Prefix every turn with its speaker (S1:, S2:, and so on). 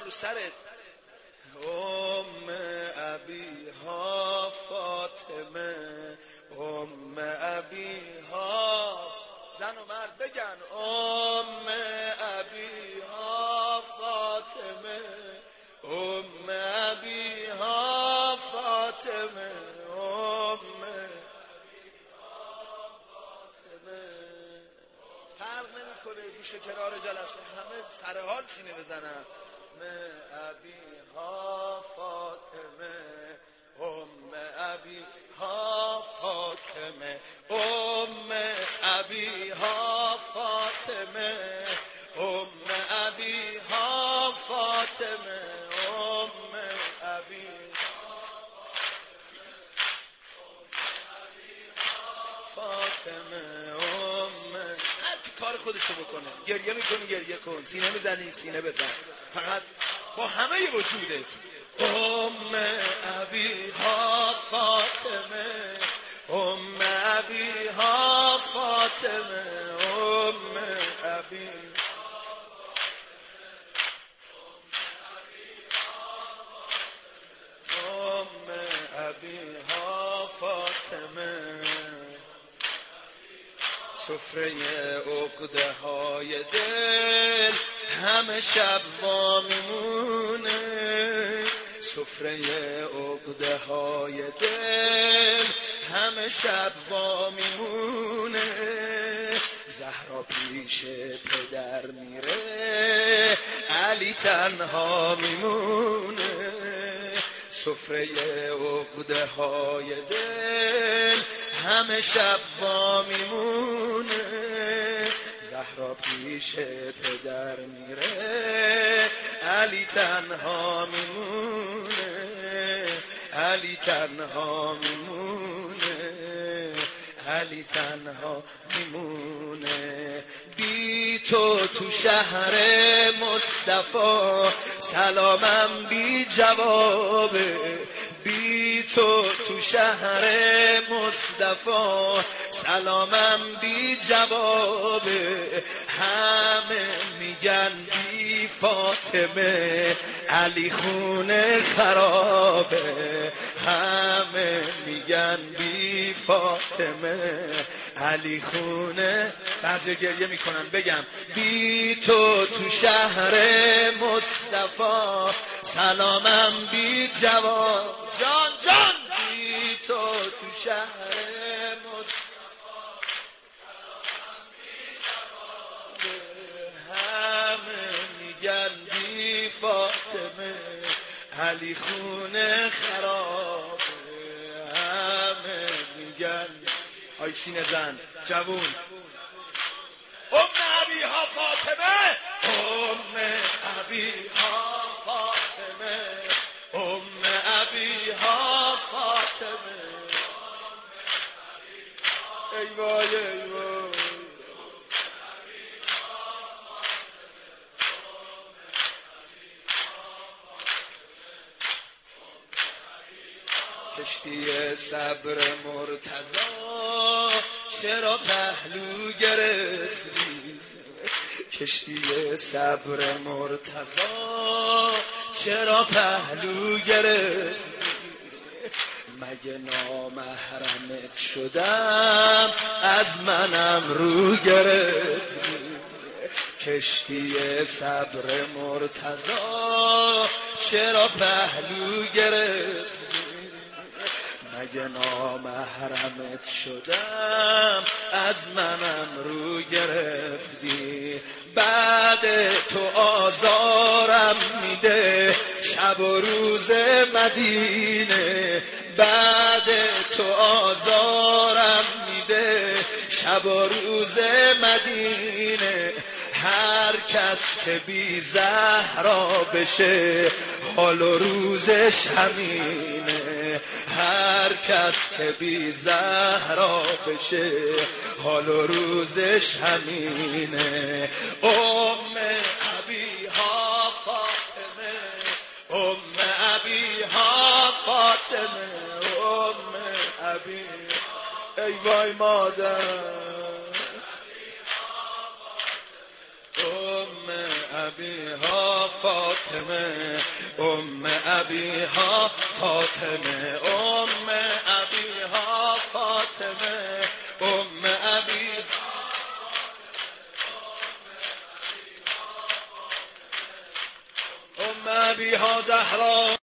S1: رو سرت. ابیها فاطمه، ابیها، زن و مرد بگن ابیها فاطمه، ابیها فاطمه، فرق نمیکنه گوش کنار جلسه همه سر حال سینه بزنن. ابیها فاطمه، ابیها فاطمه، ابیها فاطمه، ابیها فاطمه، فاطمه. هر کی کار خودشو بکنه. گریه میکنی گریه کن، سینه میزنی سینه بزن، فقط با همه وجودت. ابیها فاطمه، ابیها فاطمه، ابیها فاطمه. سفره عقده های دل همه شب وا میمونه، سفره عقده های دل همه شب وا میمونه. زهرا پیش پدر میره، علی تنها میمونه. سفره عقده های دل همه شب وا میمونه. زهرا پیش پدر میره، علی تنها میمونه، علی تنها میمونه، علی تنها میمونه. بی تو شهر مصطفی سلامم بی جوابه، بی تو شهر مصطفی سلامم بی جوابه. همه میگن بی فاطمه علی خونه خرابه، همه میگن بی فاطمه علی خونه. بعضی گریه میکنن بگم بی تو شهر مصطفی سلامم بی جواب. جان جان بی تو شهر مصطفی سلامم بی جواب. همه میگن بی فاطمه علی خونه خرابه، همه میگن. آی سینه زن جوون. ابیها فاطمه، ابیها فاطمه، ابیها فاطمه. ای وای ای وای. کشتی صبر مرتضی چرا پهلو گرفتی، کشتی صبر مرتضی چرا پهلو گرفتی. مگه نامحرمت شدم از منم رو گرفتی. کشتی صبر مرتضی چرا پهلو گرفتی. مگه نامحرمت شدم از منم رو گرفتی. بعد تو آزارم میده شب و روز مدینه، بعد تو آزارم میده شب و روز مدینه. هر کس که بی زهرا بشه حال و روزش همینه، هر کس که بی زهرا بشه حال و روزش همینه. ابیها فاطمه، ابیها فاطمه، ابی. ای وای مادر. ابیها فاطمه ابیها فاطمه ابیها فاطمه ابیها زهرا